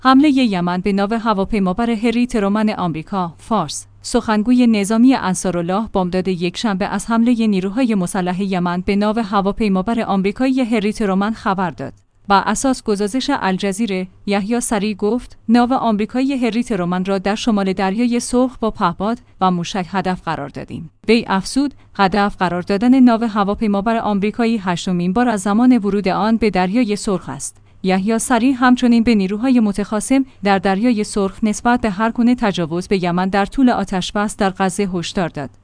حمله یمن به ناو هواپیمابر هری ترومن آمریکا، فارس. سخنگوی نظامی انصارالله بامداد یکشنبه از حمله نیروهای مسلح یمن به ناو هواپیمابر آمریکایی هری ترومن خبر داد. بر اساس گزارش الجزیره، یحیی سریع گفت ناو آمریکایی هری ترومن را در شمال دریای سرخ با پهپاد و موشک هدف قرار دادیم. وی افزود هدف قرار دادن ناو هواپیمابر آمریکایی هشتمین بار از زمان ورود آن به دریای سرخ است. یحیی سریع همچنین به نیروهای متخاصم در دریای سرخ نسبت به هر گونه تجاوز به یمن در طول آتش‌بس در غزه هشدار داد.